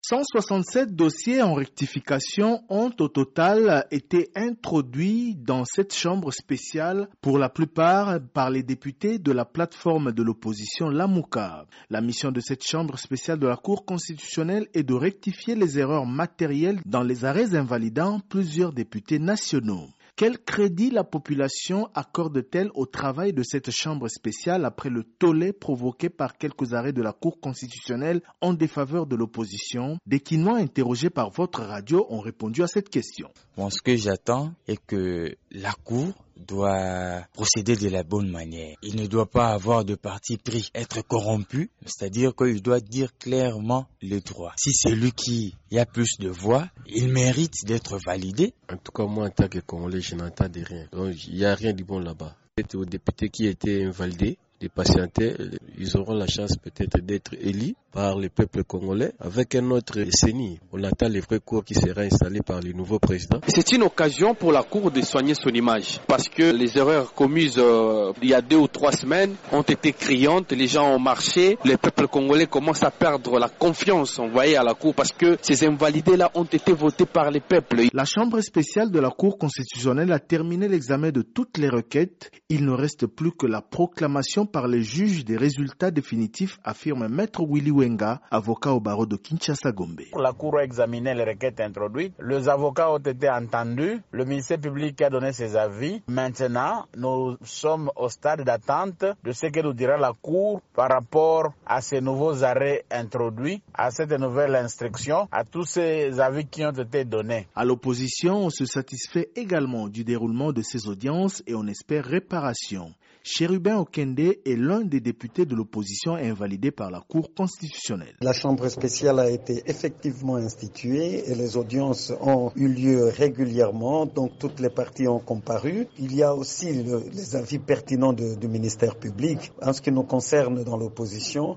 167 dossiers en rectification ont au total été introduits dans cette chambre spéciale, pour la plupart par les députés de la plateforme de l'opposition Lamuka. La mission de cette chambre spéciale de la Cour constitutionnelle est de rectifier les erreurs matérielles dans les arrêts invalidant plusieurs députés nationaux. Quel crédit la population accorde-t-elle au travail de cette chambre spéciale après le tollé provoqué par quelques arrêts de la Cour constitutionnelle en défaveur de l'opposition? Des Quinois interrogés par votre radio ont répondu à cette question. Ce que j'attends est que la Cour doit procéder de la bonne manière. Il ne doit pas avoir de parti pris, être corrompu, c'est-à-dire qu'il doit dire clairement le droit. Si c'est lui qui a plus de voix, il mérite d'être validé. En tout cas, moi, en tant que Congolais, je n'entends de rien. Donc, il n'y a rien de bon là-bas. C'est aux députés qui étaient invalidés de patienter, ils auront la chance peut-être d'être élus par le peuple congolais avec un autre CENI. On attend les vrais cours qui sera installé par le nouveau président. C'est une occasion pour la Cour de soigner son image parce que les erreurs commises il y a 2 ou 3 semaines ont été criantes, les gens ont marché, le peuple congolais commence à perdre la confiance envoyée à la Cour parce que ces invalidés-là ont été votés par les peuples. La Chambre spéciale de la Cour constitutionnelle a terminé l'examen de toutes les requêtes. Il ne reste plus que la proclamation par les juges des résultats définitifs, affirme Maître Willy Wenga, avocat au barreau de Kinshasa-Gombe. La Cour a examiné les requêtes introduites, les avocats ont été entendus, le ministère public a donné ses avis. Maintenant, nous sommes au stade d'attente de ce que nous dira la Cour par rapport à ces nouveaux arrêts introduits, à cette nouvelle instruction, à tous ces avis qui ont été donnés. À l'opposition, on se satisfait également du déroulement de ces audiences et on espère réparation. Chérubin Okende est l'un des députés de l'opposition invalidé par la Cour constitutionnelle. La Chambre spéciale a été effectivement instituée et les audiences ont eu lieu régulièrement, donc toutes les parties ont comparu. Il y a aussi les avis pertinents du ministère public. En ce qui nous concerne dans l'opposition,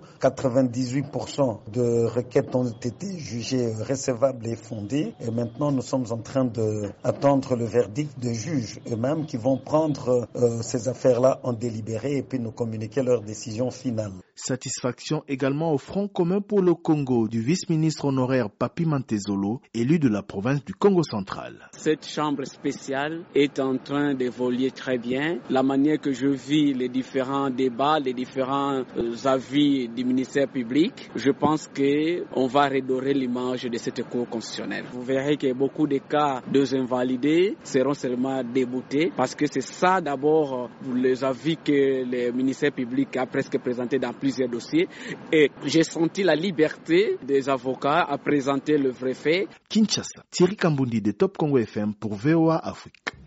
98% de requêtes ont été jugées recevables et fondées et maintenant nous sommes en train d'attendre le verdict des juges eux-mêmes qui vont prendre ces affaires-là en délibéré et puis nous communiquer leur décision finale. Satisfaction également au Front commun pour le Congo du vice-ministre honoraire Papi Mantezolo, élu de la province du Congo central. Cette chambre spéciale est en train d'évoluer très bien. La manière que je vis les différents débats, les différents avis du ministère public, je pense qu'on va redorer l'image de cette Cour constitutionnelle. Vous verrez que beaucoup de cas de invalidés seront seulement déboutés parce que c'est ça d'abord les avis que le ministère public a presque présenté dans plusieurs dossiers et j'ai senti la liberté des avocats à présenter le vrai fait. Kinshasa, Thierry Kambundi de Top Congo FM pour VOA Afrique.